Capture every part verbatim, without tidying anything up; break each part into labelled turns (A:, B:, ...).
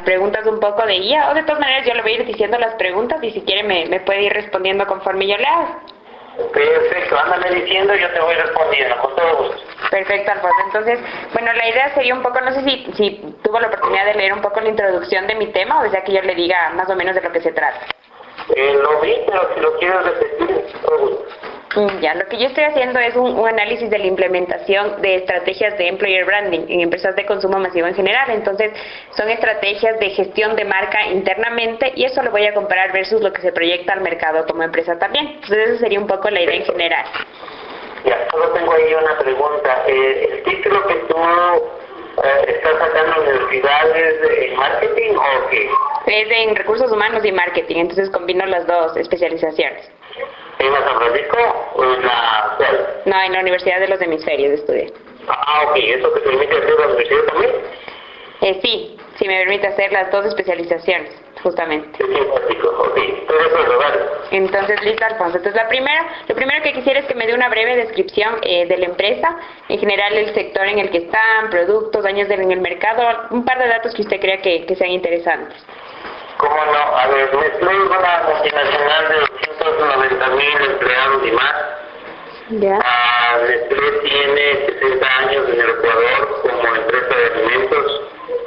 A: preguntas un poco de guía, o de todas maneras yo le voy a ir diciendo las preguntas y si quiere me, me puede ir respondiendo conforme yo le haga.
B: Perfecto, ándame diciendo, yo te voy respondiendo, con todo gusto.
A: Perfecto, Alfonso. Entonces, bueno, la idea sería un poco, no sé si, si tuvo la oportunidad de leer un poco la introducción de mi tema, o desea que yo le diga más o menos de lo que se trata.
B: Eh, lo vi, pero si lo quieres repetir, con todo gusto.
A: Ya, lo que yo estoy haciendo es un, un análisis de la implementación de estrategias de employer branding en empresas de consumo masivo en general. Entonces, son estrategias de gestión de marca internamente y eso lo voy a comparar versus lo que se proyecta al mercado como empresa también. Entonces, esa sería un poco la idea en general.
B: Ya, solo tengo ahí una pregunta. Eh, ¿El título que tú eh, estás sacando en universidades en marketing o qué?
A: Es en recursos humanos y marketing, entonces combino las dos especializaciones.
B: ¿En la San Francisco o en la cuál?
A: No, en la Universidad de los Hemisferios estudié.
B: Ah, ok. ¿Eso te permite hacer la universidad también?
A: Eh, sí, sí me permite hacer las dos especializaciones, justamente.
B: Es simpático, ok. Todo eso, vale.
A: Entonces, listo, Alfonso. Entonces, la primera, lo primero que quisiera es que me dé una breve descripción eh, de la empresa, en general el sector en el que están, productos, años en el mercado, un par de datos que usted crea que, que sean interesantes.
B: ¿Cómo no? A ver, Nestlé es una multinacional de doscientos noventa mil empleados y más.
A: Ya.
B: Ah, Nestlé tiene sesenta años en el Ecuador como empresa de alimentos.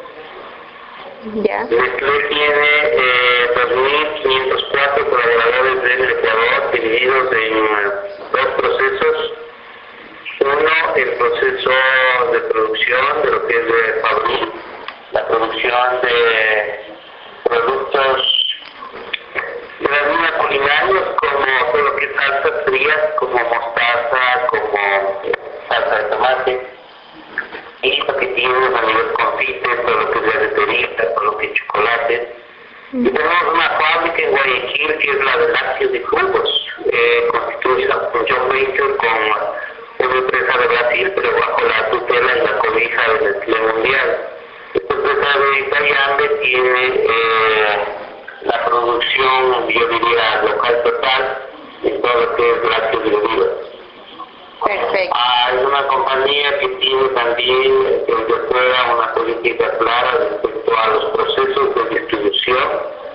A: Ya.
B: Nestlé tiene eh, dos mil quinientos cuatro colaboradores en el Ecuador divididos en uh, dos procesos. Uno, el proceso de producción de lo que es de Fabril, la producción de productos de la línea culinarios como todo lo que es salsas frías, como mostaza, como salsa de tomate, y paquetines a nivel confite, todo lo que es galletería, todo lo que es chocolate. Mm. Y tenemos una fábrica en Guayaquil que es la de lácteos y jugos, eh, constituida por John Venture con una empresa de Brasil, pero bajo la tutela y la cobija del Nestlé Mundial. Esta empresa de Italiambe tiene eh, la producción, yo diría, local total en todo lo que es lácteos y bebidas.
A: Perfecto.
B: Ah, es una compañía que tiene también desde fuera una política clara respecto a los procesos de distribución,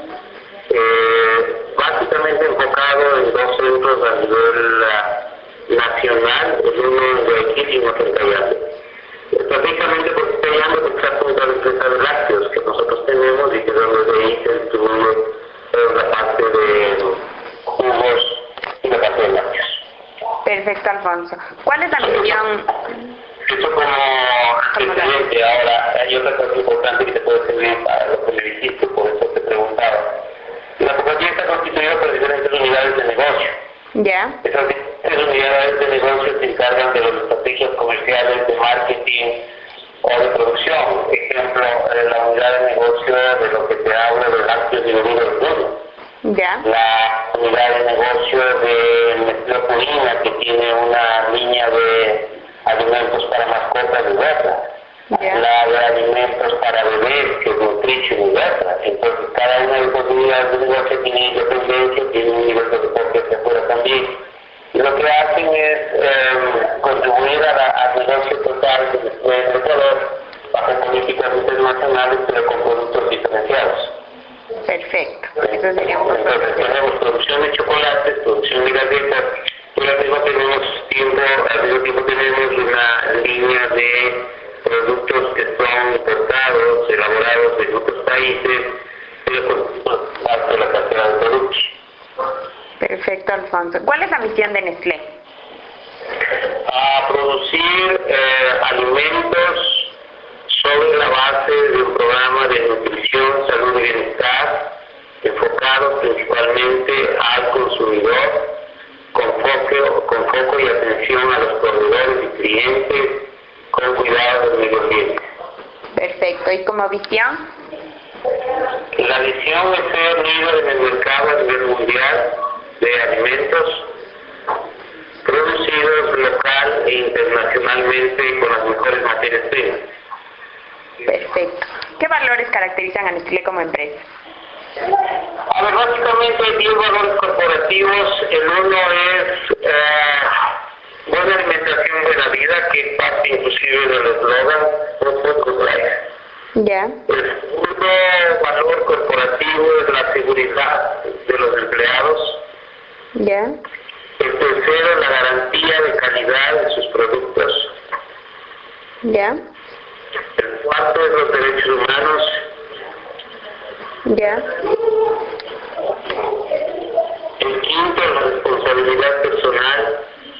B: eh, básicamente enfocado en dos centros a nivel uh, nacional, el uno en Guayaquil y otro en Cayambe. Específicamente porque Cayambe se trata de una empresa de lácteos que nosotros tenemos y que donde ahí se distribuye toda la parte de jugos y la parte de lácteos.
A: Perfecto, Alfonso. ¿Cuál es la misión?
B: Eso como antecedente. Ahora, hay otra cosa importante que te puede servir para lo que me dijiste, por eso te preguntaba. La compañía está constituida por diferentes unidades de negocio.
A: Ya.
B: Esas diferentes unidades de negocio se encargan de las estrategias comerciales, de marketing o de producción. Ejemplo, la unidad de negocio de lo que te habla de lácteos y bebidas de
A: Ya.
B: La unidad de negocio de Nestlé Purina, que tiene una línea de alimentos para mascotas y Versa.
A: Ya.
B: La de alimentos para bebés, que es Nutrition y Versa. Entonces, cada una de esas unidades de negocio tiene independencia, tiene un nivel de soporte hacia afuera también. Y lo que hacen es eh, contribuir a la, al negocio total de Nestlé en Ecuador bajo políticas internacionales, pero con productos diferenciados.
A: Perfecto. Eso sería un poco.
B: Entonces tenemos producción de chocolates, producción de galletas, pero al mismo tenemos tiempo, al mismo tiempo tenemos una línea de productos que son importados, elaborados en otros países, pero con parte de la cartera de productos.
A: Perfecto, Alfonso. ¿Cuál es la misión de Nestlé?
B: A producir eh, alimentos sobre la base de un programa de nutrición, salud y bienestar, enfocado principalmente al consumidor, con foco, con foco y atención a los proveedores y clientes, con cuidado del medio ambiente.
A: Perfecto. ¿Y como visión?
B: La visión es ser líder en el mercado a nivel mundial de alimentos producidos local e internacionalmente con las mejores materias primas.
A: Perfecto. ¿Qué valores caracterizan a Nestlé como empresa?
B: A ver, básicamente hay diez valores corporativos. El uno es eh, buena alimentación de la vida, que es parte inclusive del eslogan Food for Life.
A: Ya.
B: El segundo valor corporativo es la seguridad de los empleados.
A: Ya.
B: El tercero, la garantía de calidad de sus productos.
A: Ya.
B: El cuarto es los derechos humanos.
A: Ya.
B: El quinto, la responsabilidad personal.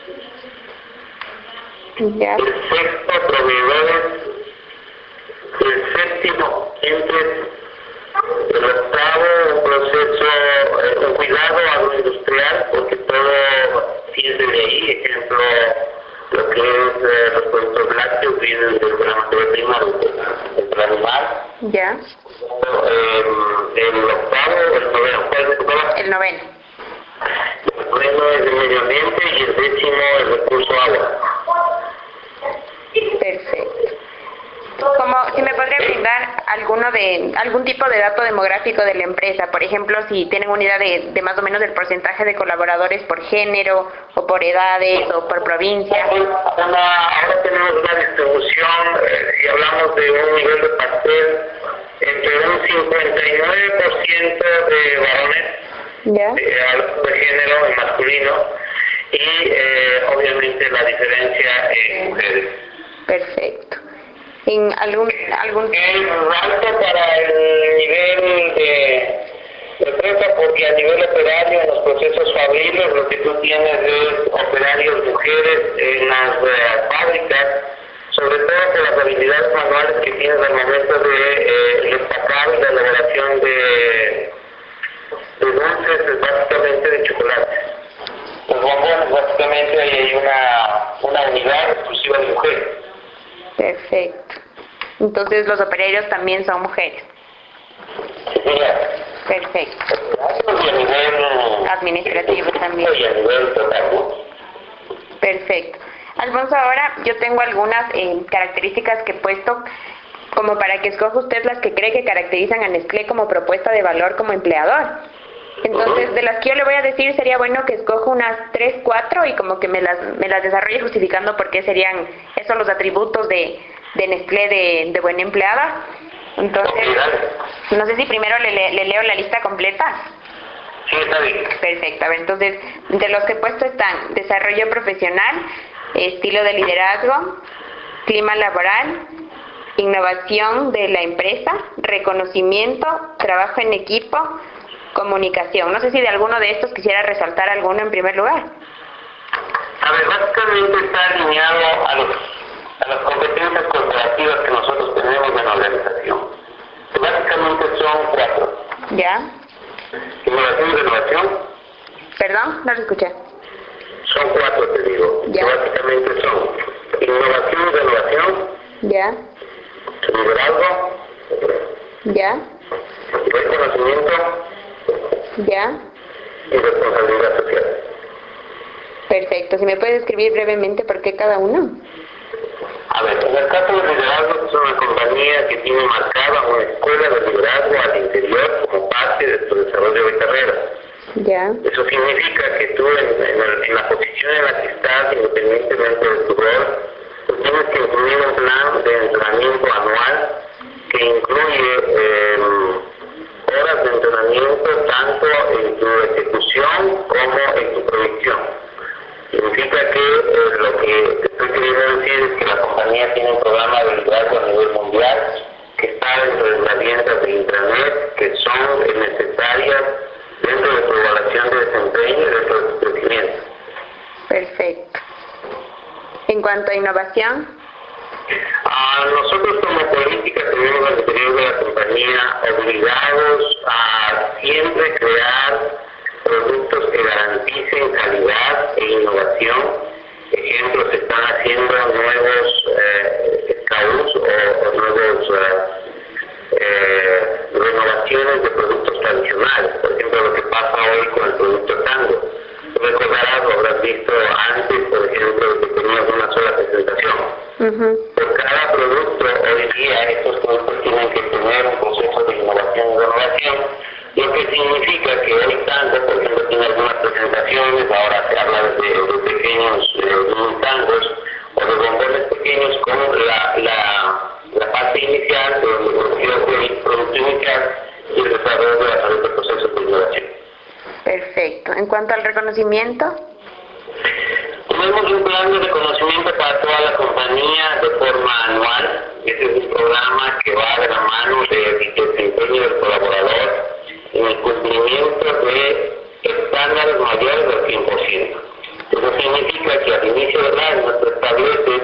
A: Ya.
B: El sexto, proveedores. El séptimo, clientes. El octavo, un proceso, eh, un cuidado agroindustrial, porque todo viene de ahí. Ejemplo, lo que es eh, los productos lácteos vienen de la materia prima del, del animal.
A: Ya.
B: Eh, el octavo, el noveno, ¿cuál es el octavo?
A: El noveno.
B: El noveno es el medio ambiente y el décimo el recurso agua.
A: Perfecto. Como si me podría brindar alguno de algún tipo de dato demográfico de la empresa, por ejemplo, si tienen unidad de, de más o menos el porcentaje de colaboradores por género o por edades o por provincia.
B: Una, ahora tenemos una distribución, eh, si hablamos de un nivel de pastel, entre un cincuenta y nueve por ciento de varones,
A: Ya.
B: eh, hablando de género y masculino, y eh, obviamente la diferencia en mujeres.
A: Perfecto. ¿En algún algún
B: Es alto para el nivel de empresa porque a nivel operario en los procesos fabriles lo que tú tienes es operarios mujeres en las eh, fábricas, sobre todo por las habilidades manuales que tienes al momento de eh, empacar y la elaboración de, de dulces, básicamente de chocolate. Los bombones básicamente ahí hay una, una unidad exclusiva de mujeres.
A: Perfecto. Entonces los operarios también son mujeres.
B: Mira,
A: Perfecto.
B: y a nivel
A: Administrativo también.
B: y a nivel total.
A: Perfecto. Alfonso, ahora yo tengo algunas eh, características que he puesto como para que escoja usted las que cree que caracterizan a Nestlé como propuesta de valor como empleador. Entonces, de las que yo le voy a decir, sería bueno que escoja unas tres, cuatro y como que me las, me las desarrolle justificando por qué serían esos los atributos de, de Nestlé de, de buena empleada. Entonces, no sé si primero le, le, le leo la lista completa.
B: Sí, está bien.
A: Perfecto. A ver, entonces, de los que he puesto están desarrollo profesional, estilo de liderazgo, clima laboral, innovación de la empresa, reconocimiento, trabajo en equipo, comunicación. No sé si de alguno de estos quisiera resaltar alguno en primer lugar.
B: A ver, básicamente está alineado a, los, a las competencias corporativas que nosotros tenemos en la organización. Básicamente son cuatro.
A: ¿Ya?
B: Innovación y renovación.
A: ¿Perdón? No lo escuché.
B: Son cuatro, te digo.
A: Ya.
B: Que básicamente son innovación y renovación,
A: ¿Ya?
B: liderazgo,
A: ¿Ya?
B: reconocimiento
A: ¿Ya?
B: y responsabilidad social.
A: Perfecto. Si me puedes describir brevemente por qué cada uno.
B: A ver, en el caso de liderazgo es una compañía que tiene marcada una escuela de liderazgo al interior como parte de tu desarrollo de carrera.
A: ¿Ya?
B: Eso significa que tú en, en, el, en la posición en la que estás, independientemente de tu rol, tú tienes que incluir un plan de entrenamiento anual que incluye eh, horas de entrenamiento tanto en tu ejecución como en tu proyección. Significa que eh, lo que te estoy queriendo decir es que la compañía tiene un programa de liderazgo a nivel mundial que está dentro de las herramientas de Intranet que son eh, necesarias dentro de tu evaluación de desempeño y dentro de tu crecimiento.
A: Perfecto. En cuanto a innovación.
B: Ah, nosotros como política tenemos al interior de la compañía obligados a siempre crear productos que garanticen calidad e innovación. Ejemplo, se están haciendo nuevos eh, S K Us o, o nuevos eh, eh, renovaciones de productos tradicionales. Por ejemplo, lo que pasa hoy con el producto Tango. Tú recordarás, lo habrás visto antes, por ejemplo, que tenías una sola presentación.
A: Uh-huh.
B: Por cada producto, hoy día, estos productos tienen que tener un proceso de innovación y renovación, lo que significa que hoy Tango, por ejemplo, tiene algunas presentaciones, ahora se habla de, de pequeños eh, tangos o de bombones pequeños con la, la, la parte inicial, donde el producto
A: En cuanto al reconocimiento,
B: tenemos un plan de reconocimiento para toda la compañía de forma anual. Este es un programa que va de la mano del desempeño del colaborador en el cumplimiento de estándares mayores del cien por ciento. Eso significa que al inicio del año se establece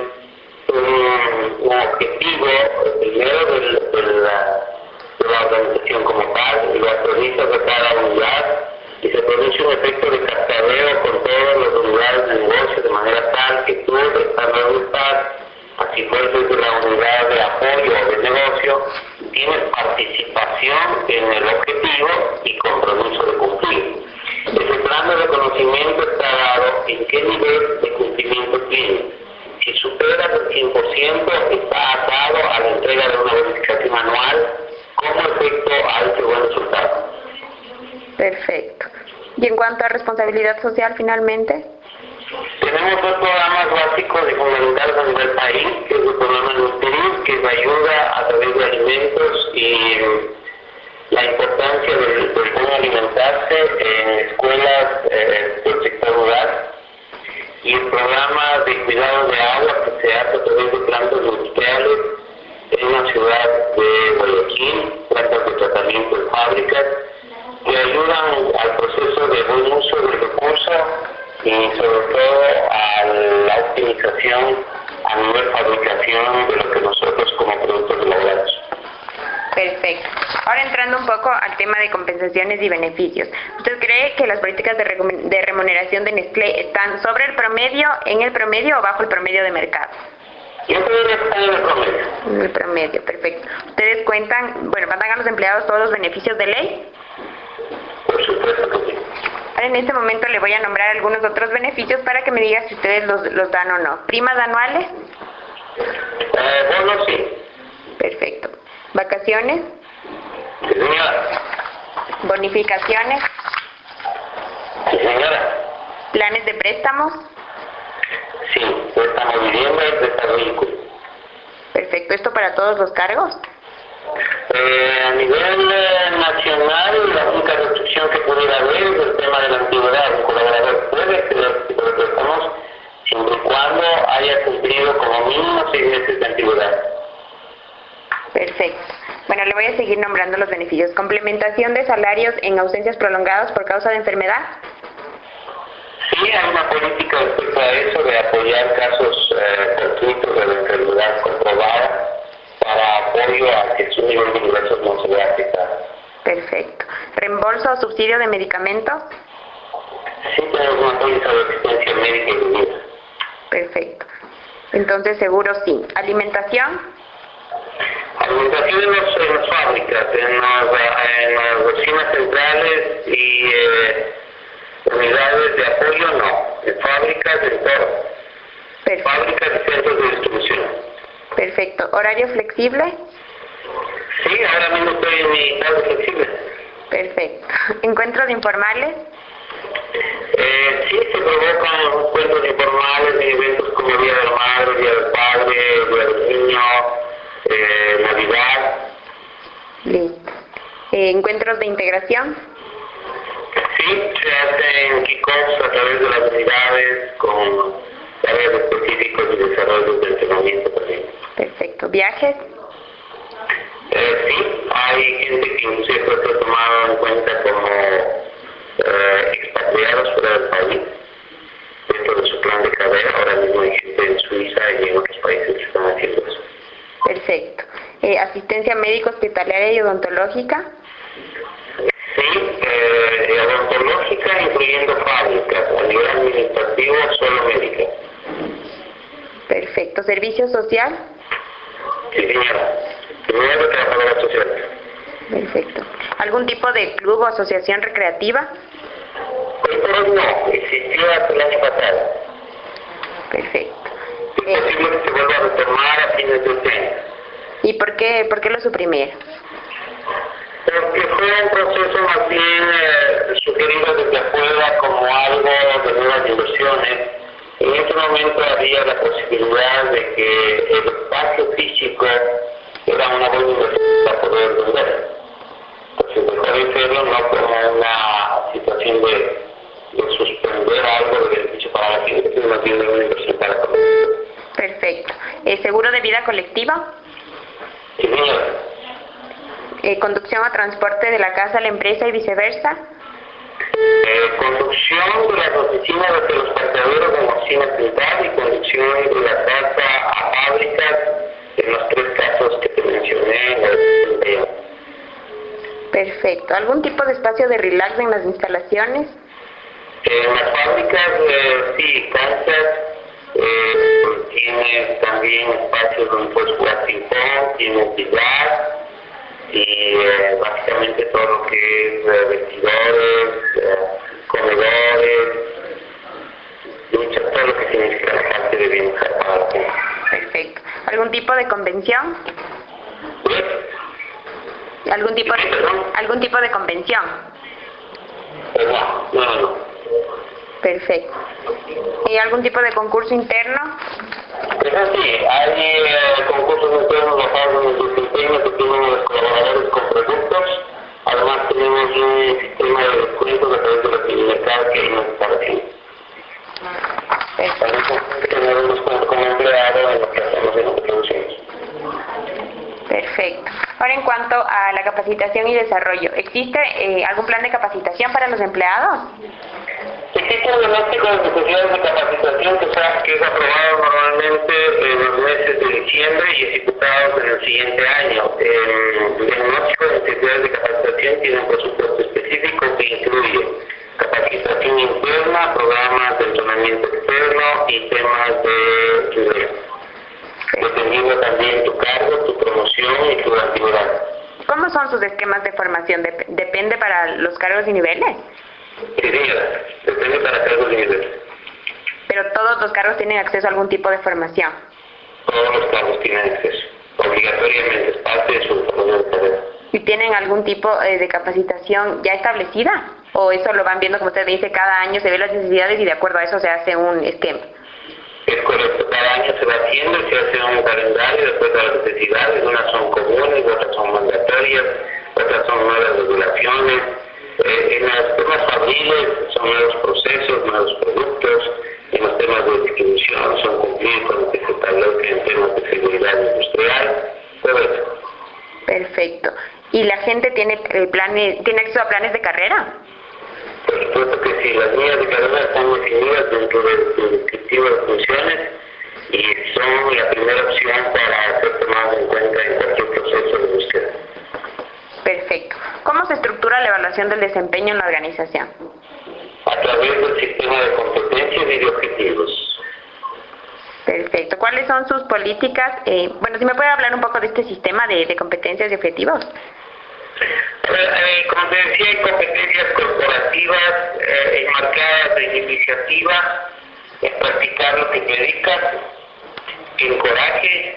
B: un, un objetivo primero del, de, la, de la organización como tal, y lo actualiza de cada unidad, y se produce un efecto de cascadeo con todas las unidades de negocio de manera tal que tú, estando donde estás, así fueres desde la unidad de apoyo o de negocio, tienes participación en el objetivo y compromiso de cumplir. Ese plan de reconocimiento está dado en qué nivel de cumplimiento tienes. Si superas el cien por ciento, está atado a la entrega de una verificación anual como efecto a ese buen resultado.
A: Perfecto. Y en cuanto a responsabilidad social, finalmente,
B: tenemos dos programas básicos y fundamentales a nivel país, que es el programa Nutrir, que nos ayuda a través de alimentos y la importancia del, del buen alimentarse en escuelas eh, del sector rural, y el programa de cuidado de agua que se hace a través de plantas industriales en la ciudad de Guayaquil, plantas de tratamiento en fábricas, que ayudan al proceso de buen uso del recurso y sobre todo a la optimización a nivel fabricación de lo que nosotros como productos elaboramos.
A: Perfecto. Ahora entrando un poco al tema de compensaciones y beneficios. ¿Usted cree que las políticas de, de remuneración de Nestlé están sobre el promedio, en el promedio o bajo el promedio de mercado?
B: Yo creo que están en el promedio.
A: En el promedio, perfecto. ¿Ustedes cuentan, bueno, mandan a los empleados todos los beneficios de ley?
B: Por supuesto que sí.
A: Ahora en este momento le voy a nombrar algunos otros beneficios para que me diga si ustedes los, los dan o no. ¿Primas anuales?
B: Eh, bueno, sí.
A: Perfecto. ¿Vacaciones?
B: Sí, señora.
A: ¿Bonificaciones?
B: Sí, señora.
A: ¿Planes de préstamos?
B: Sí, préstamo vivienda y préstamo vehículo.
A: Perfecto. ¿Esto para todos los cargos?
B: Eh, a nivel eh, nacional, la única restricción que pudiera haber es el tema de la antigüedad. Un colaborador puede acceder a este tipo de préstamos siempre y cuando haya cumplido como mínimo seis meses de antigüedad.
A: Perfecto. Bueno, le voy a seguir nombrando los beneficios. ¿Complementación de salarios en ausencias prolongadas por causa de enfermedad?
B: Sí, hay una política respecto a eso de apoyar casos eh, fortuitos de la enfermedad comprobada para apoyo a que su nivel de ingresos no se vea afectado.
A: Perfecto. ¿Reembolso o subsidio de medicamentos?
B: Sí, tenemos una póliza de asistencia médica y de vida.
A: Perfecto. Entonces, seguro sí. ¿Alimentación?
B: Alimentación en, los, en las fábricas, en las, en las oficinas centrales y eh, unidades de apoyo no. En fábricas, en todo.
A: Perfecto.
B: Fábricas y centros de distribución.
A: Perfecto. ¿Horario flexible?
B: Sí, ahora mismo estoy en mi horario flexible.
A: Perfecto. ¿Encuentros informales?
B: Eh, sí, se provocan encuentros informales en eventos como Día de la Madre, Día del Padre, Día del Niño, eh, Navidad.
A: Listo. Eh, ¿Encuentros de integración?
B: Sí, se hacen kickoffs a través de las unidades con tareas específicas y desarrollos de entrenamiento también.
A: Perfecto. ¿Viajes?
B: Eh, sí, hay gente que inclusive puede ser tomada en cuenta como eh, expatriados fuera del país dentro de su plan de carrera. Ahora mismo hay gente en Suiza y en otros países que están haciendo eso.
A: Perfecto. Eh, ¿Asistencia médico hospitalaria y odontológica?
B: Sí, eh, odontológica incluyendo fábricas, a nivel administrativo solo médica.
A: Perfecto. ¿Servicio social?
B: Sí, señora. Señora de trabajadora social.
A: Perfecto. ¿Algún tipo de club o asociación recreativa?
B: Pero no, existió hasta el año pasado.
A: Perfecto.
B: Es posible que se vuelva a retomar a fines de este año.
A: ¿Y por qué, por qué lo suprimieron?
B: Porque fue un proceso más bien eh, sugerido desde afuera como algo de nuevas inversiones. En ese momento había la posibilidad de que el espacio físico era una buena inversión para poder vender. Entonces dejó de serlo no como una situación de,
A: vida colectiva?
B: Sí, señora.
A: Eh, ¿Conducción o transporte de la casa a la empresa y viceversa?
B: Eh, conducción de las oficinas hacia los parqueaderos en la oficina central y conducción de la casa a fábricas en los tres casos que te mencioné en el video.
A: Perfecto. ¿Algún tipo de espacio de relax en las instalaciones?
B: En las fábricas, eh, sí, canchas, eh, tienes también espacios donde puedes jugar ping-pong, tienes billar y eh, básicamente todo lo que es eh, vestidores, eh, comedores, duchas, todo lo que significa la parte de bienestar para la gente.
A: Perfecto. ¿Algún tipo de convención?
B: ¿Sí?
A: ¿Algún tipo de,
B: ¿Sí, perdón?
A: algún tipo de convención?
B: Eh, no, no, no, no.
A: Perfecto. ¿Y algún tipo de concurso interno?
B: Es así, hay eh, concursos internos basados en el desempeño que tienen los colaboradores con productos. Además tenemos un sistema de descuentos a través de la fidelidad que hay en la instalación. También tenemos como empleado en lo que hacemos en lo que producimos.
A: Perfecto. Ahora, en cuanto a la capacitación y desarrollo, ¿existe eh, algún plan de capacitación para los empleados?
B: Existe un diagnóstico de necesidades de capacitación que, sea, que es aprobado normalmente en los meses de diciembre y ejecutado en el siguiente año. El diagnóstico de necesidades de capacitación tiene un presupuesto específico que incluye capacitación interna, programas de entrenamiento externo y temas de tutoría. Dependiendo también tu cargo, tu promoción y tu actividad.
A: ¿Cómo son sus esquemas de formación? Dep- ¿Depende para los cargos y niveles?
B: Sí, señora, depende para cargos y niveles.
A: Pero todos los cargos tienen acceso a algún tipo de formación.
B: Todos los cargos tienen acceso. Obligatoriamente, es parte de su desarrollo de carrera.
A: ¿Y tienen algún tipo eh, de capacitación ya establecida? ¿O eso lo van viendo, como usted dice, cada año se ven las necesidades y de acuerdo a eso se hace un esquema?
B: Es correcto, cada año se va haciendo y se hace un calendario de acuerdo a las necesidades. Unas son comunes, otras son mandatorias, otras son nuevas regulaciones. Eh, en los temas fabriles son nuevos procesos, nuevos productos. En los temas de distribución son cumplir con lo que se establece en temas de seguridad industrial. Todo eso.
A: Perfecto. ¿Y la gente tiene eh, planes, tiene acceso a planes de carrera?
B: Por supuesto que sí, las líneas de carrera están definidas dentro del del descriptivo de funciones y son la primera opción para ser tomadas en cuenta en cualquier proceso de búsqueda.
A: Perfecto. ¿Cómo se estructura la evaluación del desempeño en la organización?
B: A través del sistema de competencias y de objetivos.
A: Perfecto. ¿Cuáles son sus políticas? Eh, bueno, si me puede hablar un poco de este sistema de, de competencias y objetivos.
B: Eh, como te decía, hay competencias corporativas eh, enmarcadas en iniciativa, en practicar lo que predicas, en coraje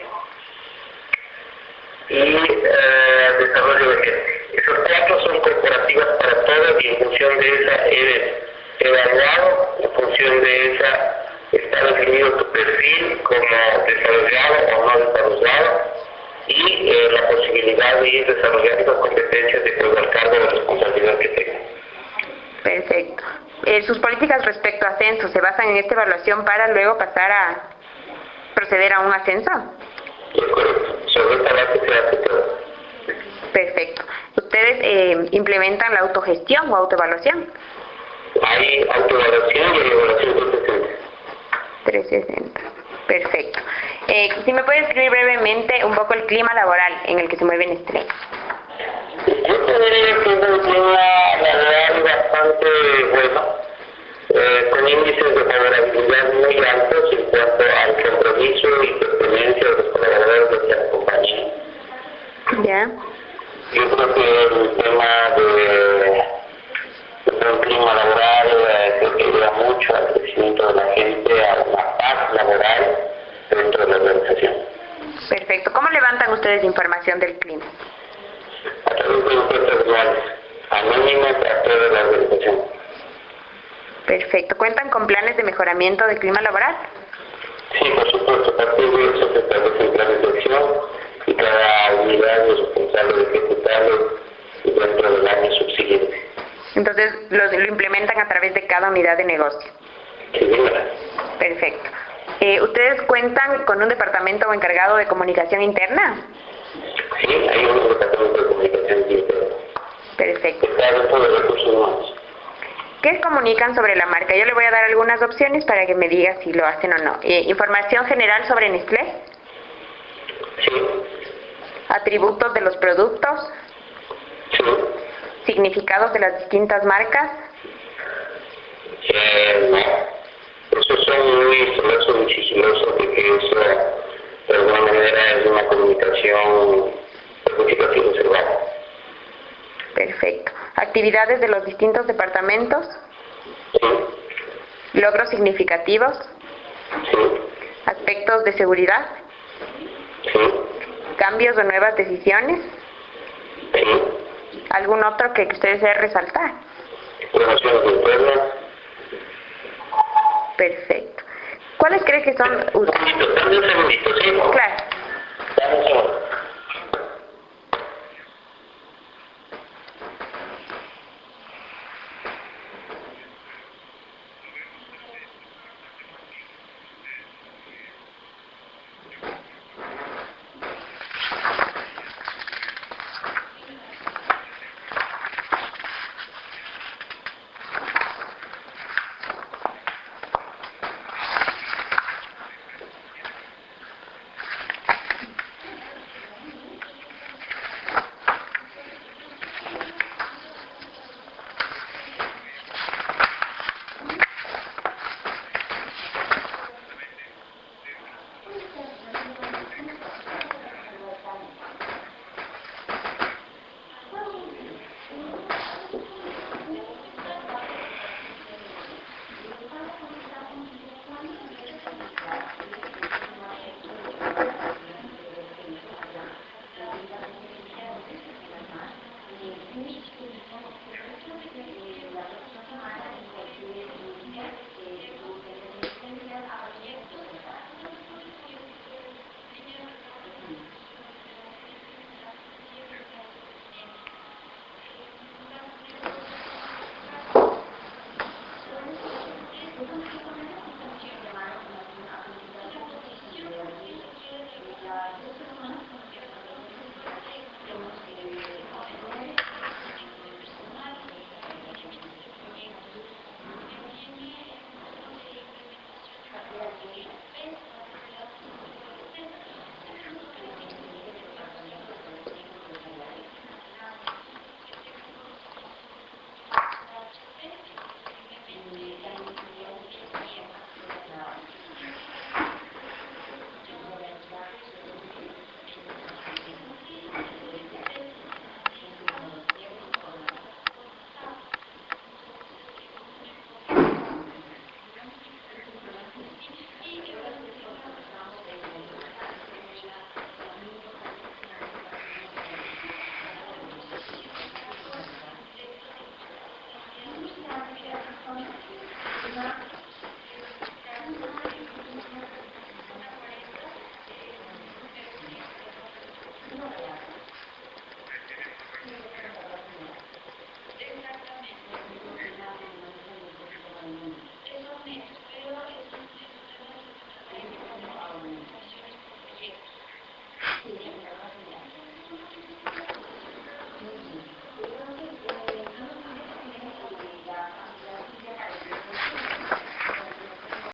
B: y eh, desarrollo de gente. Esas cuatro son corporativas para todas y en función de esa eres evaluado, en función de esa está definido tu perfil como desarrollado o no desarrollado y eh, la posibilidad de ir desarrollando esas competencias de acuerdo al cargo de responsabilidad que tenga.
A: Perfecto. Eh, ¿Sus políticas respecto a ascenso se basan en esta evaluación para luego pasar a proceder a un ascenso?
B: Es correcto. Sobre esta base se hace todo.
A: Perfecto. ¿Ustedes eh, implementan la autogestión o autoevaluación?
B: Hay autoevaluación y hay evaluación trescientos sesenta.
A: trescientos sesenta. Perfecto. Eh, si me puede describir brevemente un poco el clima laboral en el que se mueve Nestlé.
B: Yo te diría que es un clima laboral bastante bueno, eh, con índices de favorabilidad muy altos en cuanto al compromiso y pertenencia de los colaboradores de la compañía.
A: ¿Ya?
B: Yo creo que el tema de, de un clima laboral eh, creo que ayuda mucho al crecimiento de la gente, a una paz laboral dentro de la organización.
A: Perfecto. ¿Cómo levantan ustedes información del clima?
B: A través de encuestas anuales, anónimas a toda la organización.
A: Perfecto. ¿Cuentan con planes de mejoramiento del clima laboral?
B: Sí, por supuesto, a partir de eso se establecen planes de acción y cada unidad es responsable de ejecutarlo dentro del año subsiguiente.
A: Entonces, lo, lo implementan a través de cada unidad de negocio.
B: Sí, señora.
A: Perfecto. Eh, ¿Ustedes cuentan con un departamento encargado de comunicación interna?
B: Sí, hay un departamento de comunicación interna.
A: Perfecto.
B: Está dentro de recursos humanos.
A: ¿Qué comunican sobre la marca? Yo le voy a dar algunas opciones para que me diga si lo hacen o no. Eh, información general sobre Nestlé.
B: Sí.
A: Atributos de los productos.
B: Sí.
A: Significados de las distintas marcas.
B: Eh, no. Esos son muy celosos, muy sigilosos, porque eso de alguna manera es una comunicación significativa reservada.
A: Perfecto. Actividades de los distintos departamentos.
B: Sí.
A: Logros significativos.
B: Sí.
A: Aspectos de seguridad.
B: Sí.
A: Cambios o nuevas decisiones.
B: Sí.
A: ¿Algún otro que usted desee resaltar?
B: Relaciones internas.
A: Perfecto. ¿Cuáles cree que son?
B: Un segundito, dame un segundito, ¿sí?
A: Claro.
B: Dame un segundo.